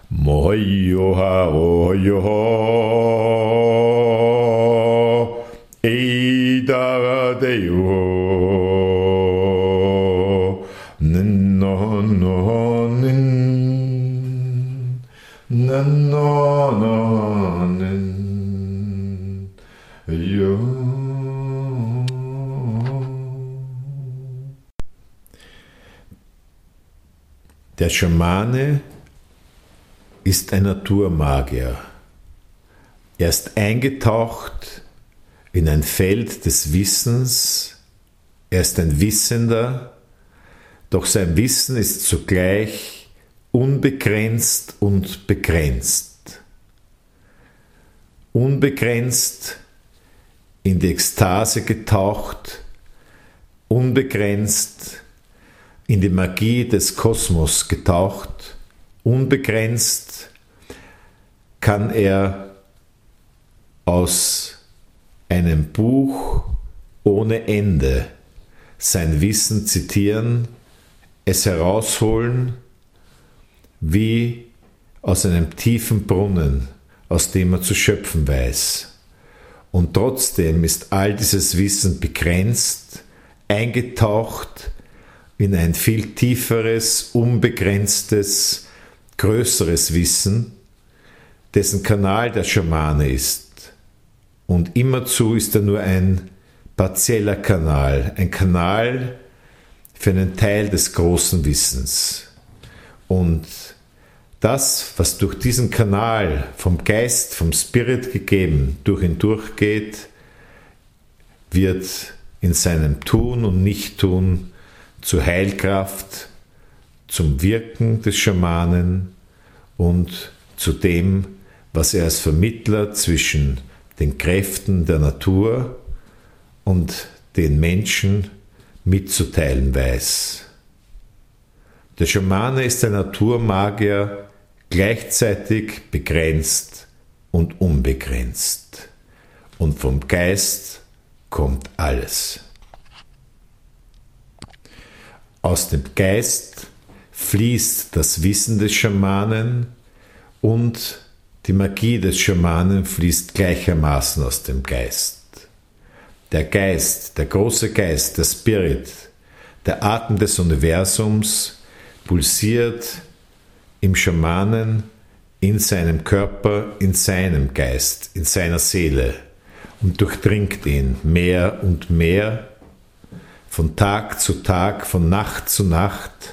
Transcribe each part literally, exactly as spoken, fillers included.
Mohoyoha, Ohoyoho, Eidaradeyo, Ninno no nin, Nanno no nin, yo. Der Schamane ist ein Naturmagier. Er ist eingetaucht in ein Feld des Wissens. Er ist ein Wissender, doch sein Wissen ist zugleich unbegrenzt und begrenzt. Unbegrenzt in die Ekstase getaucht, unbegrenzt in die Magie des Kosmos getaucht, unbegrenzt kann er aus einem Buch ohne Ende sein Wissen zitieren, es herausholen wie aus einem tiefen Brunnen, aus dem er zu schöpfen weiß. Und trotzdem ist all dieses Wissen begrenzt, eingetaucht in ein viel tieferes, unbegrenztes, größeres Wissen, dessen Kanal der Schamane ist. Und immerzu ist er nur ein partieller Kanal, ein Kanal für einen Teil des großen Wissens. Und das, was durch diesen Kanal vom Geist, vom Spirit gegeben, durch ihn durchgeht, wird in seinem Tun und Nichttun zur Heilkraft, zum Wirken des Schamanen und zu dem, was er als Vermittler zwischen den Kräften der Natur und den Menschen mitzuteilen weiß. Der Schamane ist ein Naturmagier, gleichzeitig begrenzt und unbegrenzt. Und vom Geist kommt alles. Aus dem Geist fließt das Wissen des Schamanen und die Magie des Schamanen fließt gleichermaßen aus dem Geist. Der Geist, der große Geist, der Spirit, der Atem des Universums pulsiert im Schamanen, in seinem Körper, in seinem Geist, in seiner Seele und durchdringt ihn mehr und mehr, von Tag zu Tag, von Nacht zu Nacht,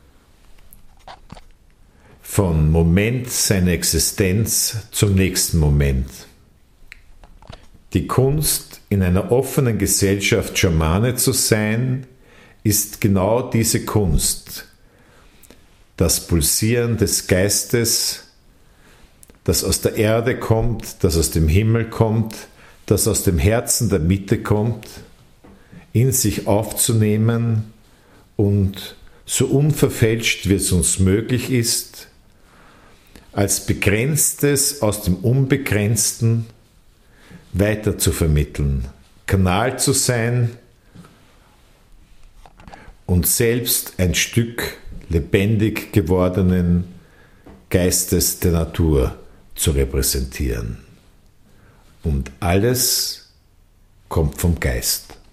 von Moment seiner Existenz zum nächsten Moment. Die Kunst, in einer offenen Gesellschaft Schamane zu sein, ist genau diese Kunst. Das Pulsieren des Geistes, das aus der Erde kommt, das aus dem Himmel kommt, das aus dem Herzen der Mitte kommt, in sich aufzunehmen und so unverfälscht, wie es uns möglich ist, als Begrenztes aus dem Unbegrenzten weiter zu vermitteln, Kanal zu sein und selbst ein Stück lebendig gewordenen Geistes der Natur zu repräsentieren. Und alles kommt vom Geist.